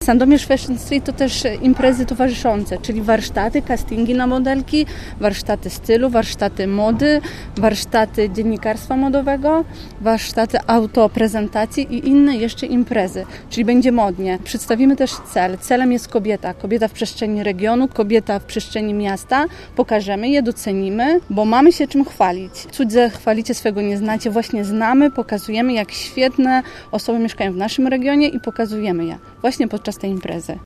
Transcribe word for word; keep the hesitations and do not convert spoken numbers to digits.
Sandomierz Fashion Street to też imprezy towarzyszące, czyli warsztaty, castingi na modelki, warsztaty stylu, warsztaty mody, warsztaty dziennikarstwa modowego, warsztaty autoprezentacji i inne jeszcze imprezy, czyli będzie modnie. Przedstawimy też cel. Celem jest kobieta. Kobieta w przestrzeni regionu, kobieta w przestrzeni miasta. Pokażemy je, docenimy, bo mamy się czym chwalić. Cudze chwalicie, swego nie znacie. Właśnie znamy, pokazujemy, jak świetne osoby mieszkają w naszym regionie i pokazujemy je właśnie podczas tej imprezy.